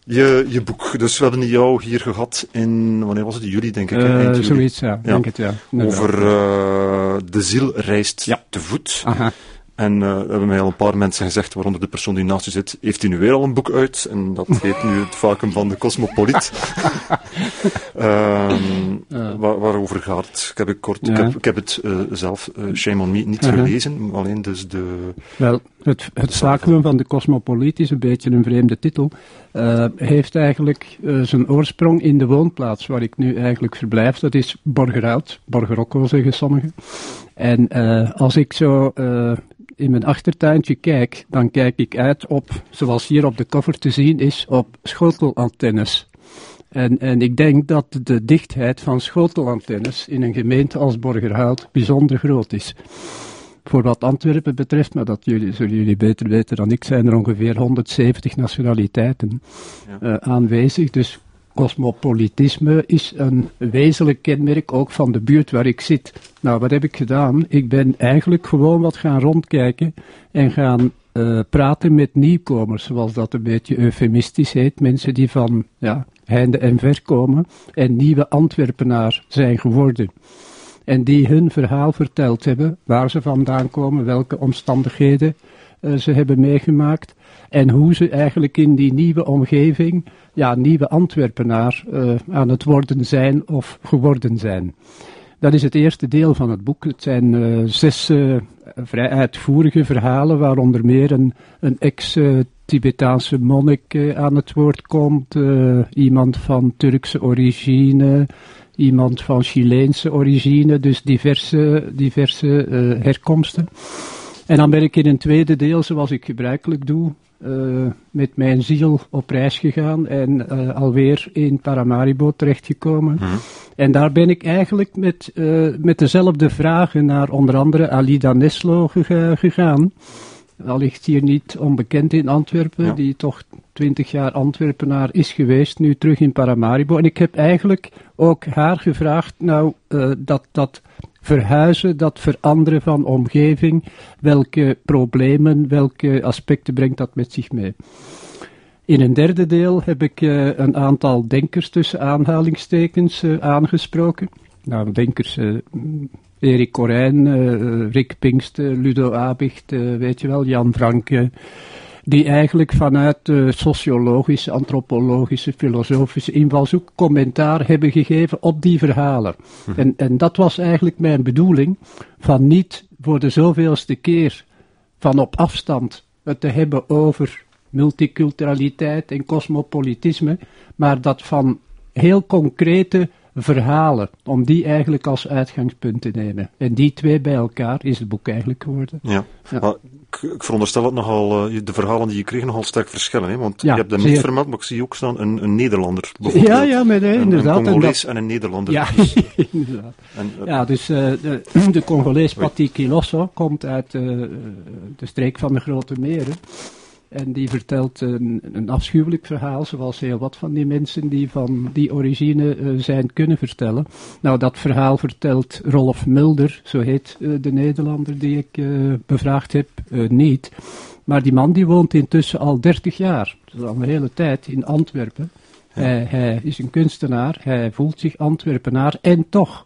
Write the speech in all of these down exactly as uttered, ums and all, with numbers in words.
Je, je boek, dus we hebben jou hier gehad in, wanneer was het? Juli, denk ik. Uh, eind juli. Zoiets, ja. Denk het, ja. Over uh, de ziel reist ja. te voet. Aha. En uh, er hebben mij al een paar mensen gezegd, waaronder de persoon die naast u zit, heeft hij nu weer al een boek uit? En dat heet nu het Vacuüm van de Cosmopoliet. um, uh. waar, waarover gaat het? Ik heb, het kort, ja. ik heb, ik heb het uh, zelf, uh, shame on me, niet uh-huh. gelezen, alleen dus de... Wel, het, het Vacuüm van de Cosmopoliet is een beetje een vreemde titel. Uh, heeft eigenlijk uh, zijn oorsprong in de woonplaats waar ik nu eigenlijk verblijf. Dat is Borgerhout, Borgerokko zeggen sommigen. En uh, als ik zo... Uh, in mijn achtertuintje kijk, dan kijk ik uit op, zoals hier op de cover te zien is, op schotelantennes. En, en ik denk dat de dichtheid van schotelantennes in een gemeente als Borgerhout bijzonder groot is. Voor wat Antwerpen betreft, maar dat jullie, zullen jullie beter weten dan ik, zijn er ongeveer honderdzeventig nationaliteiten ja. uh, aanwezig. Dus cosmopolitisme is een wezenlijk kenmerk ook van de buurt waar ik zit. Nou, wat heb ik gedaan? Ik ben eigenlijk gewoon wat gaan rondkijken en gaan uh, praten met nieuwkomers, zoals dat een beetje eufemistisch heet. Mensen die van ja, heinde en ver komen en nieuwe Antwerpenaar zijn geworden. En die hun verhaal verteld hebben, waar ze vandaan komen, welke omstandigheden uh, ze hebben meegemaakt. En hoe ze eigenlijk in die nieuwe omgeving, ja, nieuwe Antwerpenaar uh, aan het worden zijn of geworden zijn. Dat is het eerste deel van het boek. Het zijn uh, zes uh, vrij uitvoerige verhalen, waaronder meer een, een ex-Tibetaanse monnik uh, aan het woord komt, uh, iemand van Turkse origine, iemand van Chileense origine, dus diverse, diverse uh, herkomsten. En dan ben ik in een tweede deel, zoals ik gebruikelijk doe, uh, met mijn ziel op reis gegaan en uh, alweer in Paramaribo terechtgekomen. Mm-hmm. En daar ben ik eigenlijk met, uh, met dezelfde vragen naar onder andere Alida Neslo gega- gegaan. Allicht hier niet onbekend in Antwerpen, ja. die toch twintig jaar Antwerpenaar is geweest, nu terug in Paramaribo. En ik heb eigenlijk ook haar gevraagd, nou, uh, dat, dat verhuizen, dat veranderen van omgeving, welke problemen, welke aspecten brengt dat met zich mee. In een derde deel heb ik uh, een aantal denkers tussen aanhalingstekens uh, aangesproken. Nou, denkers... Uh, Erik Corijn, uh, Rick Pinkster, Ludo Abicht, uh, weet je wel, Jan Franke, die eigenlijk vanuit de sociologische, antropologische, filosofische invalshoek commentaar hebben gegeven op die verhalen. Hm. En, en dat was eigenlijk mijn bedoeling, van niet voor de zoveelste keer van op afstand het te hebben over multiculturaliteit en cosmopolitisme, maar dat van heel concrete verhalen, om die eigenlijk als uitgangspunt te nemen. En die twee bij elkaar is het boek eigenlijk geworden. Ja, ja. Maar ik, ik veronderstel dat nogal, uh, de verhalen die je kreeg nogal sterk verschillen, hè? Want ja, je hebt hem zeer... niet vermeld, maar ik zie ook staan een, een Nederlander bijvoorbeeld. Ja, ja, maar nee, inderdaad. Een Congolees en, dat... en een Nederlander. Ja, dus, inderdaad. En, uh, ja, dus uh, de, de Congolees Pati Kilosso komt uit uh, de streek van de Grote Meren. En die vertelt een, een afschuwelijk verhaal, zoals heel wat van die mensen die van die origine uh, zijn kunnen vertellen. Nou, dat verhaal vertelt Rolf Mulder, zo heet uh, de Nederlander die ik uh, bevraagd heb, uh, niet. Maar die man die woont intussen al dertig jaar, dus al een hele tijd, in Antwerpen. Ja. Hij, hij is een kunstenaar, hij voelt zich Antwerpenaar en toch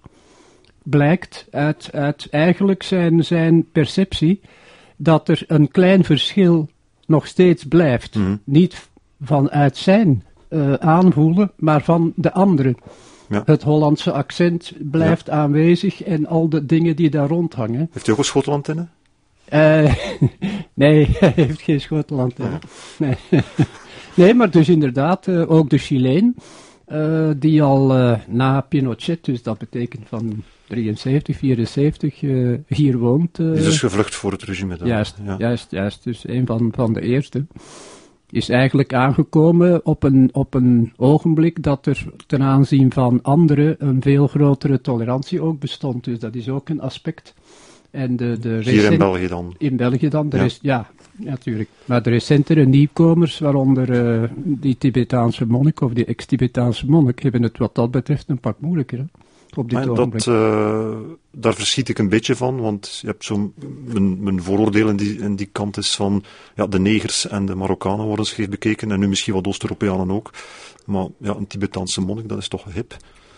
blijkt uit, uit eigenlijk zijn, zijn perceptie dat er een klein verschil nog steeds blijft. Mm-hmm. Niet vanuit zijn uh, aanvoelen, maar van de anderen. Ja. Het Hollandse accent blijft ja. aanwezig en al de dingen die daar rondhangen. Heeft u ook een schotelantenne? Uh, nee, hij heeft geen schotelantenne. Ja. Nee. nee, maar dus inderdaad, uh, ook de Chileen, uh, die al uh, na Pinochet, dus dat betekent van drieënzeventig, vierenzeventig, uh, hier woont. Uh, die is dus gevlucht voor het regime dan. Juist, ja. juist, juist. Dus een van, van de eerste. Is eigenlijk aangekomen op een, op een ogenblik dat er ten aanzien van anderen een veel grotere tolerantie ook bestond. Dus dat is ook een aspect. En de, de recent... Hier in België dan? In België dan, de ja. Rest, ja, natuurlijk. Maar de recentere nieuwkomers, waaronder uh, die Tibetaanse monnik of die ex-Tibetaanse monnik, hebben het wat dat betreft een pak moeilijker. Hè? op dit maar ogenblik. Dat, uh, daar verschiet ik een beetje van, want je hebt zo'n, mijn, mijn vooroordeel in die, in die kant is van, ja, de negers en de Marokkanen worden scheef bekeken, en nu misschien wat Oost-Europeanen ook. Maar ja, een Tibetaanse monnik, dat is toch hip?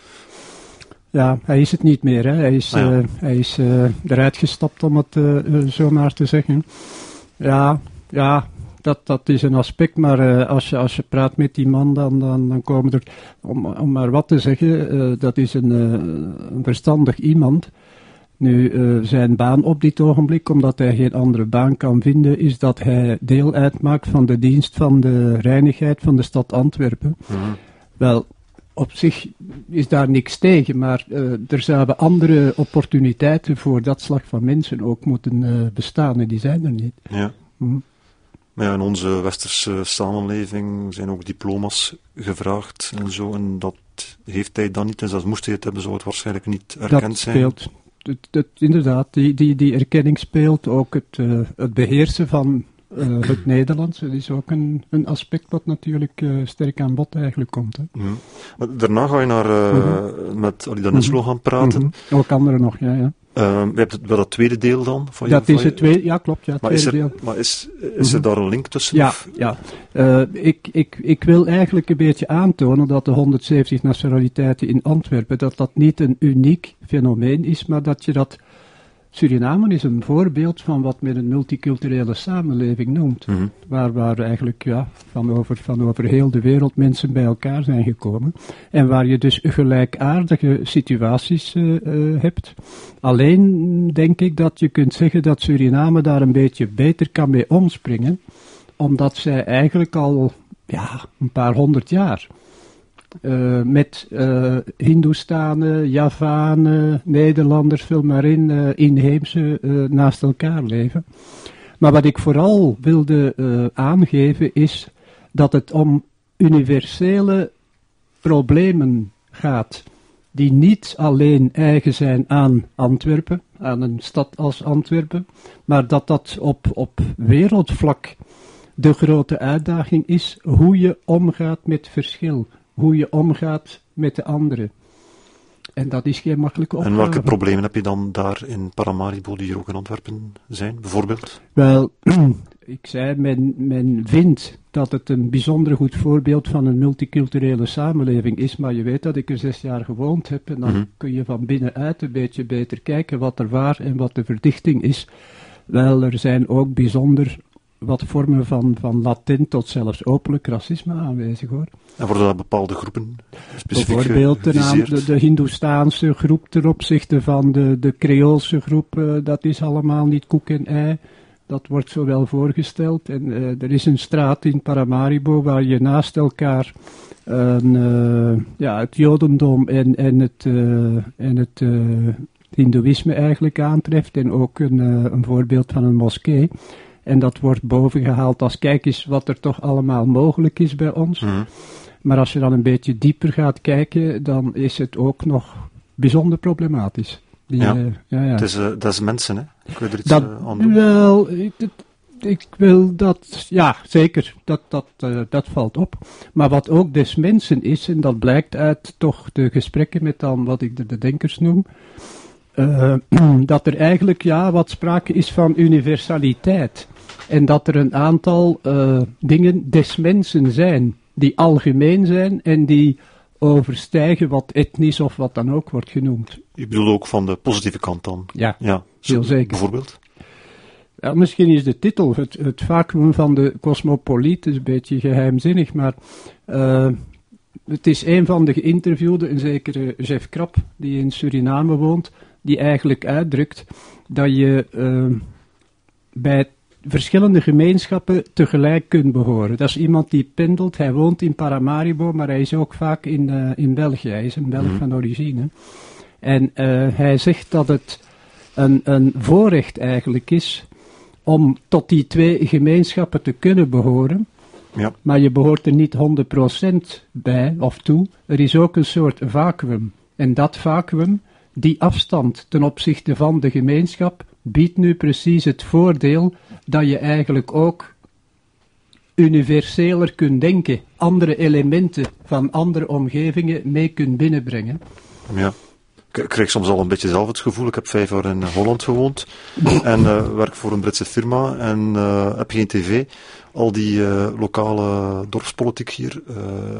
Ja, hij is het niet meer. Hè. Hij is, ah, ja. uh, hij is uh, eruit gestapt, om het uh, uh, zo maar te zeggen. Ja, ja dat, dat is een aspect, maar uh, als, je, als je praat met die man, dan, dan, dan komen er, om, om maar wat te zeggen, uh, dat is een, uh, een verstandig iemand. Nu, uh, zijn baan op dit ogenblik, omdat hij geen andere baan kan vinden, is dat hij deel uitmaakt van de dienst van de reinigheid van de stad Antwerpen. Mm-hmm. Wel, op zich is daar niks tegen, maar uh, er zouden andere opportuniteiten voor dat slag van mensen ook moeten uh, bestaan, en die zijn er niet. Ja. Mm. Maar ja, in onze westerse samenleving zijn ook diploma's gevraagd en zo, en dat heeft hij dan niet, en zelfs moest hij het hebben, zou het waarschijnlijk niet erkend zijn. Dat speelt, het, het, inderdaad, die, die, die erkenning speelt, ook het, uh, het beheersen van Uh, het Nederlands, dat is ook een, een aspect wat natuurlijk uh, sterk aan bod eigenlijk komt. Hè. Mm-hmm. Maar daarna ga je naar, uh, mm-hmm. met Alida Neslo gaan praten. Mm-hmm. Ook anderen nog, ja. ja. Uh, je hebt het bij dat tweede deel dan? Van dat je, is van het tweede, ja klopt, ja, het maar tweede is er, deel. Maar is, is mm-hmm. er daar een link tussen? Ja, of? ja. Uh, ik, ik, ik wil eigenlijk een beetje aantonen dat de honderdzeventig nationaliteiten in Antwerpen, dat dat niet een uniek fenomeen is, maar dat je dat... Suriname is een voorbeeld van wat men een multiculturele samenleving noemt. Mm-hmm. Waar, waar eigenlijk ja, van, over, van over heel de wereld mensen bij elkaar zijn gekomen. En waar je dus gelijkaardige situaties uh, uh, hebt. Alleen denk ik dat je kunt zeggen dat Suriname daar een beetje beter kan mee omspringen. Omdat zij eigenlijk al ja, een paar honderd jaar... Uh, met uh, Hindoestanen, Javanen, Nederlanders, vul maar in, uh, inheemse uh, naast elkaar leven. Maar wat ik vooral wilde uh, aangeven is dat het om universele problemen gaat, die niet alleen eigen zijn aan Antwerpen, aan een stad als Antwerpen, maar dat dat op, op wereldvlak de grote uitdaging is hoe je omgaat met verschil. Hoe je omgaat met de anderen. En dat is geen makkelijke opgave. En welke problemen heb je dan daar in Paramaribo, die hier ook in Antwerpen zijn, bijvoorbeeld? Wel, ik zei, men, men vindt dat het een bijzonder goed voorbeeld van een multiculturele samenleving is, maar je weet dat ik er zes jaar gewoond heb, en dan mm-hmm. kun je van binnenuit een beetje beter kijken wat er waar en wat de verdichting is. Wel, er zijn ook bijzonder wat vormen van, van latent tot zelfs openlijk racisme aanwezig, hoor. En worden dat bepaalde groepen specifiek bijvoorbeeld de, naam, de, de Hindoestaanse groep ten opzichte van de, de Creoolse groep, uh, dat is allemaal niet koek en ei. Dat wordt zo wel voorgesteld. En uh, er is een straat in Paramaribo waar je naast elkaar uh, uh, ja, het Jodendom en, en het, uh, en het uh, Hindoeïsme eigenlijk aantreft. En ook een, uh, een voorbeeld van een moskee. En dat wordt bovengehaald als kijk eens wat er toch allemaal mogelijk is bij ons. Mm. Maar als je dan een beetje dieper gaat kijken, dan is het ook nog bijzonder problematisch. Die, ja. Uh, ja, ja. Het is, uh, dat is mensen, hè? Ik wil er iets dat, uh, aan doen. Wel, ik, ik wil dat, ja, zeker, dat, dat, uh, dat valt op. Maar wat ook des mensen is, en dat blijkt uit toch de gesprekken met dan wat ik de, de denkers noem, uh, dat er eigenlijk, ja, wat sprake is van universaliteit. En dat er een aantal uh, dingen des mensen zijn, die algemeen zijn en die overstijgen wat etnisch of wat dan ook wordt genoemd. Ik bedoel ook van de positieve kant dan? Ja, ja heel zeker. Bijvoorbeeld? Ja, misschien is de titel, het, het vacuüm van de cosmopoliet, is een beetje geheimzinnig, maar uh, het is een van de geïnterviewden, een zekere Jeff Krap, die in Suriname woont, die eigenlijk uitdrukt dat je uh, bij verschillende gemeenschappen tegelijk kunt behoren. Dat is iemand die pendelt, hij woont in Paramaribo, maar hij is ook vaak in, uh, in België, hij is een Belg mm-hmm. van origine. En uh, hij zegt dat het een, een voorrecht eigenlijk is om tot die twee gemeenschappen te kunnen behoren. Ja. Maar je behoort er niet honderd procent bij of toe. Er is ook een soort vacuüm. En dat vacuüm, die afstand ten opzichte van de gemeenschap, biedt nu precies het voordeel dat je eigenlijk ook universeler kunt denken, andere elementen van andere omgevingen mee kunt binnenbrengen. Ja. ik krijg soms al een beetje zelf het gevoel. Ik heb vijf jaar in Holland gewoond en uh, werk voor een Britse firma en uh, heb geen tv. Al die uh, lokale dorpspolitiek hier, uh,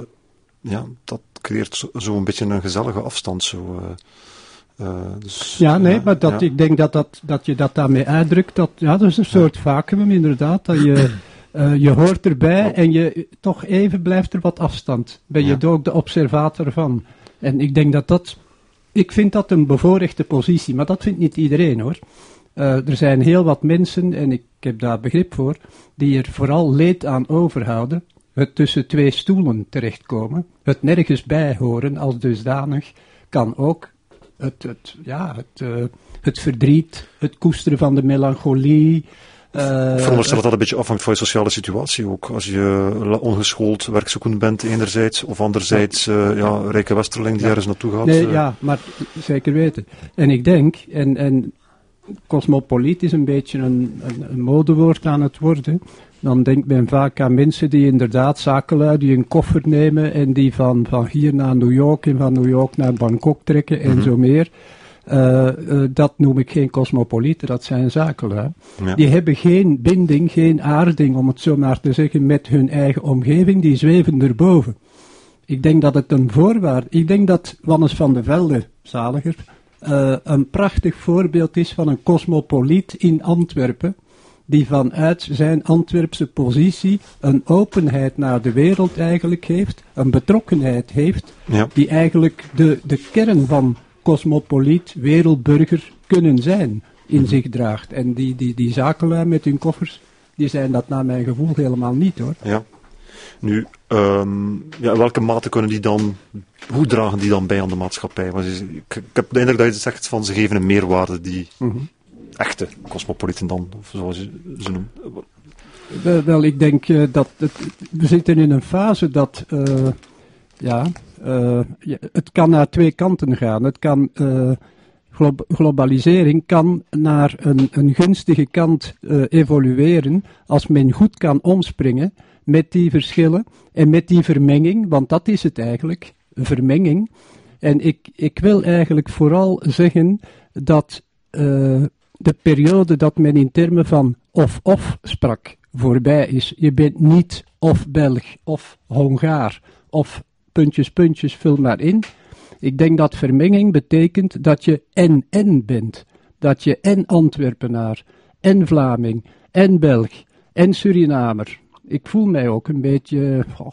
ja, dat creëert zo'n zo een beetje een gezellige afstand. Zo, uh, uh, dus, ja, nee, ja, maar dat, ja. ik denk dat, dat, dat je dat daarmee uitdrukt. Dat, ja, dat is een soort ja. vacuüm inderdaad, dat je... Uh, je hoort erbij en je toch even blijft er wat afstand. Ben je ja. ook de observator van. En ik denk dat dat... Ik vind dat een bevoorrechte positie, maar dat vindt niet iedereen hoor. Uh, er zijn heel wat mensen, en ik heb daar begrip voor, die er vooral leed aan overhouden. Het tussen twee stoelen terechtkomen. Het nergens bij horen als dusdanig kan ook het, het, ja, het, uh, het verdriet, het koesteren van de melancholie... Uh, ik veronderstel dat dat een beetje afhangt van je sociale situatie ook. Als je ongeschoold werkzoekend bent enerzijds, of anderzijds uh, ja, rijke westerling die ja. ergens naartoe gaat. Nee, uh. ja, maar zeker weten. En ik denk, en, en cosmopoliet is een beetje een, een, een modewoord aan het worden, dan denkt men vaak aan mensen die inderdaad zakenlui, die een koffer nemen en die van, van hier naar New York en van New York naar Bangkok trekken en mm-hmm. zo meer. Uh, uh, dat noem ik geen cosmopolieten, dat zijn zakenlui. Ja. Die hebben geen binding, geen aarding, om het zo maar te zeggen, met hun eigen omgeving, die zweven erboven. Ik denk dat het een voorwaarde, ik denk dat Wannes van de Velde, zaliger, uh, een prachtig voorbeeld is van een cosmopoliet in Antwerpen, die vanuit zijn Antwerpse positie een openheid naar de wereld eigenlijk heeft, een betrokkenheid heeft, ja. die eigenlijk de, de kern van cosmopoliet, wereldburger kunnen zijn, in zich draagt. En die, die, die zakenlui met hun koffers, die zijn dat naar mijn gevoel helemaal niet hoor. Ja. Nu, um, ja, in welke mate kunnen die dan, hoe dragen die dan bij aan de maatschappij? Want ik, ik heb de indruk dat je zegt van ze geven een meerwaarde die mm-hmm. echte cosmopolieten dan, of zoals je ze noemt. Wel, wel, ik denk uh, dat het, we zitten in een fase dat, uh, ja, uh, ja, het kan naar twee kanten gaan. Het kan, uh, glo- globalisering kan naar een, een gunstige kant uh, evolueren als men goed kan omspringen met die verschillen en met die vermenging, want dat is het eigenlijk, een vermenging. En ik, ik wil eigenlijk vooral zeggen dat uh, de periode dat men in termen van of-of sprak voorbij is. Je bent niet of Belg of Hongaar of puntjes, puntjes, vul maar in. Ik denk dat vermenging betekent dat je en-en bent. Dat je en Antwerpenaar, en Vlaming, en Belg, en Surinamer. Ik voel mij ook een beetje... Oh,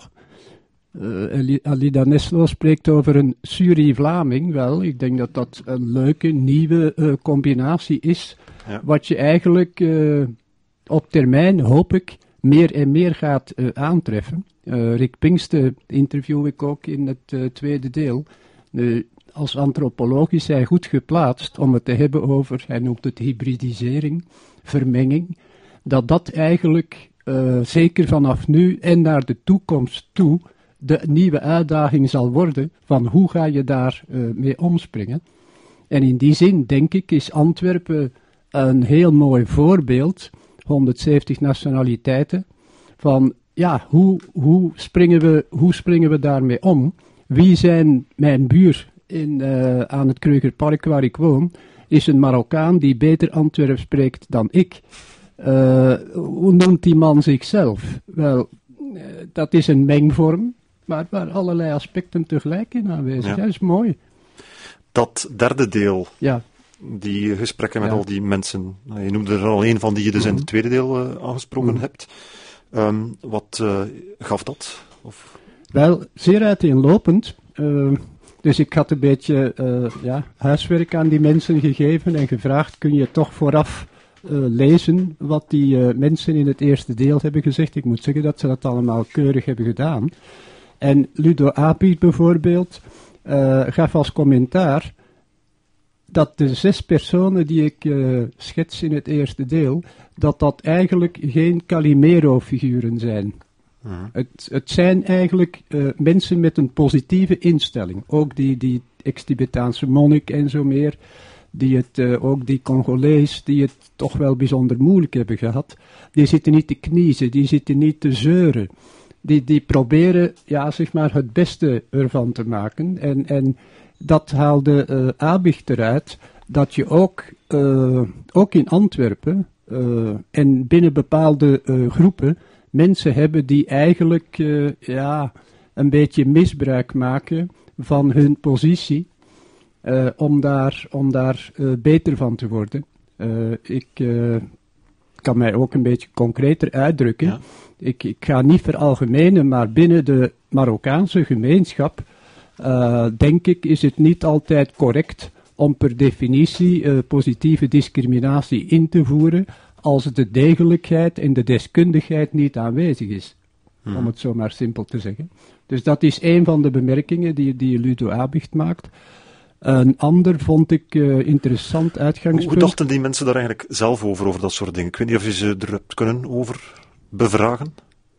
uh, Alida Neslo spreekt over een Suri-Vlaming. Wel, ik denk dat dat een leuke, nieuwe uh, combinatie is. Ja. Wat je eigenlijk uh, op termijn, hoop ik, meer en meer gaat uh, aantreffen. Uh, Rick Pinkster interview ik ook in het uh, tweede deel. Uh, als antropoloog is hij goed geplaatst om het te hebben over, hij noemt het hybridisering, vermenging. Dat dat eigenlijk... Uh, zeker vanaf nu en naar de toekomst toe de nieuwe uitdaging zal worden van hoe ga je daar uh, mee omspringen. En in die zin, denk ik, is Antwerpen een heel mooi voorbeeld, honderdzeventig nationaliteiten, van ja, hoe, hoe, springen, we, hoe springen we daarmee om? Wie zijn mijn buur in, uh, aan het Kreugerpark waar ik woon, is een Marokkaan die beter Antwerps spreekt dan ik. Uh, hoe noemt die man zichzelf? Wel, uh, dat is een mengvorm, maar waar allerlei aspecten tegelijk in aanwezig zijn. Ja. Dat is mooi. Dat derde deel, ja. die gesprekken met ja. al die mensen, je noemde er al een van die je dus mm-hmm. in het tweede deel uh, aangesproken mm-hmm. hebt. Um, wat uh, gaf dat? Of? Wel, zeer uiteenlopend. Uh, dus ik had een beetje uh, ja, huiswerk aan die mensen gegeven en gevraagd, kun je toch vooraf Uh, lezen wat die uh, mensen in het eerste deel hebben gezegd. Ik moet zeggen dat ze dat allemaal keurig hebben gedaan. En Ludo Apert bijvoorbeeld uh, gaf als commentaar dat de zes personen die ik uh, schets in het eerste deel, dat dat eigenlijk geen Calimero-figuren zijn. Mm-hmm. Het, het zijn eigenlijk uh, mensen met een positieve instelling. Ook die, die ex-Tibetaanse monnik en zo meer. Die het, uh, ook die Congolees, die het toch wel bijzonder moeilijk hebben gehad, die zitten niet te kniezen, die zitten niet te zeuren. Die, die proberen, ja, zeg maar, het beste ervan te maken. En, en dat haalde uh, Abicht eruit, dat je ook, uh, ook in Antwerpen uh, en binnen bepaalde uh, groepen mensen hebben die eigenlijk uh, ja, een beetje misbruik maken van hun positie uh, om daar, om daar uh, beter van te worden. Uh, ik uh, kan mij ook een beetje concreter uitdrukken. Ja. Ik, ik ga niet veralgemenen, maar binnen de Marokkaanse gemeenschap uh, denk ik is het niet altijd correct om per definitie uh, positieve discriminatie in te voeren als de degelijkheid en de deskundigheid niet aanwezig is. Hmm. Om het zo maar simpel te zeggen. Dus dat is een van de bemerkingen die, die Ludo Abicht maakt. Een ander vond ik uh, interessant uitgangspunt. Hoe dachten die mensen daar eigenlijk zelf over, over dat soort dingen? Ik weet niet of je ze er hebt kunnen over bevragen?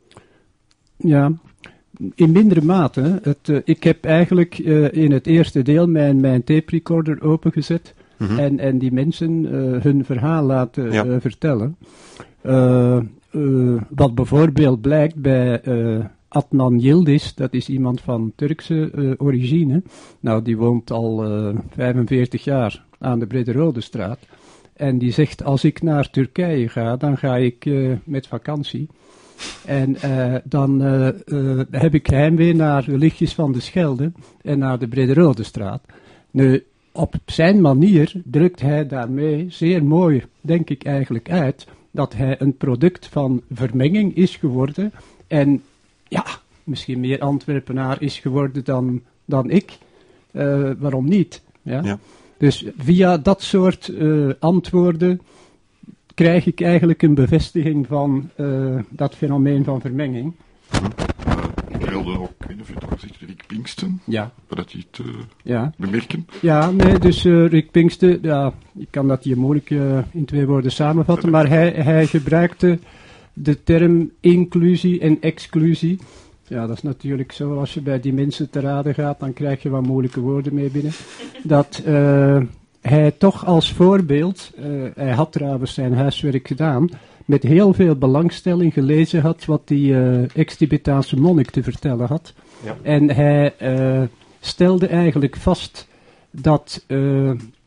Ja, in mindere mate. Het, uh, ik heb eigenlijk uh, in het eerste deel mijn, mijn tape recorder opengezet mm-hmm. en, en die mensen uh, hun verhaal laten ja. uh, vertellen. Uh, uh, wat bijvoorbeeld blijkt bij uh, Adnan Yildiz, dat is iemand van Turkse uh, origine. Nou, die woont al uh, vijfenveertig jaar aan de Brederodestraat. En die zegt, als ik naar Turkije ga, dan ga ik uh, met vakantie. En uh, dan uh, uh, heb ik heimwee naar de lichtjes van de Schelde en naar de Brederodestraat. Nu, op zijn manier drukt hij daarmee zeer mooi, denk ik eigenlijk uit, dat hij een product van vermenging is geworden en ja, misschien meer Antwerpenaar is geworden dan, dan ik. Uh, waarom niet? Ja? Ja. Dus via dat soort uh, antwoorden krijg ik eigenlijk een bevestiging van uh, dat fenomeen van vermenging. Uh, ik wilde ook, ik weet niet of je het al zegt, Rick Pinksten. Ja. Dat je het uh, ja. bemerken. Ja, nee, dus uh, Rick Pinksten, ja, ik kan dat hier moeilijk uh, in twee woorden samenvatten, maar hij, hij gebruikte de term inclusie en exclusie. Ja, dat is natuurlijk zo, als je bij die mensen te raden gaat, dan krijg je wat moeilijke woorden mee binnen. Dat uh, hij toch als voorbeeld, uh, hij had trouwens zijn huiswerk gedaan, met heel veel belangstelling gelezen had wat die uh, ex-Tibetaanse monnik te vertellen had. Ja. En hij uh, stelde eigenlijk vast dat uh,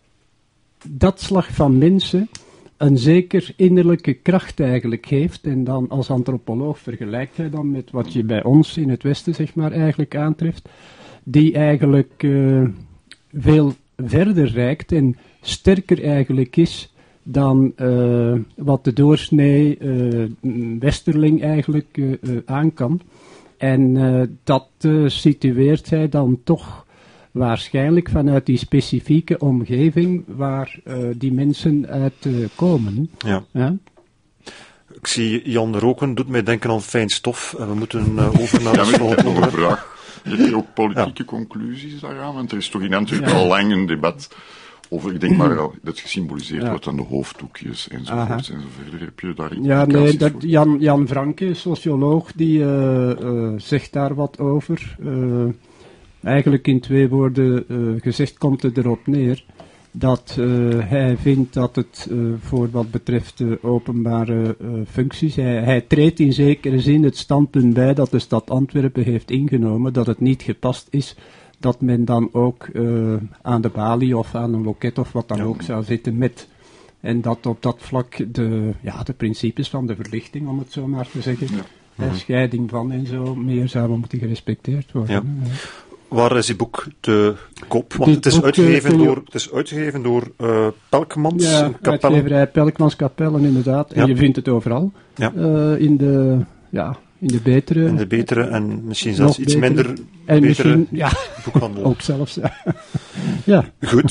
dat slag van mensen een zeker innerlijke kracht eigenlijk heeft. En dan als antropoloog vergelijkt hij dan met wat je bij ons in het Westen zeg maar eigenlijk aantreft. Die eigenlijk uh, veel verder reikt en sterker eigenlijk is dan uh, wat de doorsnee uh, westerling eigenlijk uh, uh, aan kan. En uh, dat uh, situeert hij dan toch waarschijnlijk vanuit die specifieke omgeving waar uh, die mensen uit uh, komen. Ja. Ja? Ik zie Jan roken, doet mij denken aan fijn stof. En we moeten uh, over naar de ja, volgende nog een vraag. Heb je ook politieke ja. conclusies daaraan? Want er is toch in Antwerpen ja. al lang een debat over, ik denk maar dat gesymboliseerd ja. wordt aan de hoofddoekjes enzovoort en zo verder. Heb je daar ja, nee, dat Jan, Jan Franke, socioloog, die uh, uh, zegt daar wat over. Uh, Eigenlijk in twee woorden uh, gezegd komt het erop neer dat uh, hij vindt dat het uh, voor wat betreft uh, openbare uh, functies, hij, hij treedt in zekere zin het standpunt bij dat de stad Antwerpen heeft ingenomen, dat het niet gepast is dat men dan ook uh, aan de balie of aan een loket of wat dan ja. ook zou zitten met. En dat op dat vlak de, ja, de principes van de verlichting, om het zo maar te zeggen, ja. mm-hmm. scheiding van en zo, meer zouden moeten gerespecteerd worden. Ja. Ja. Waar is die boek te koop? Want het is, boek, uitgegeven uh, door, het is uitgegeven door uh, Pelkmans ja, Kapellen. Uitgeverij Pelkmans Kapellen, inderdaad. En ja. je vindt het overal. Ja. Uh, in, de, ja, in de betere... In de betere en misschien zelfs iets betere, minder en betere misschien, ja, boekhandel. Ook zelfs. Ja. Goed.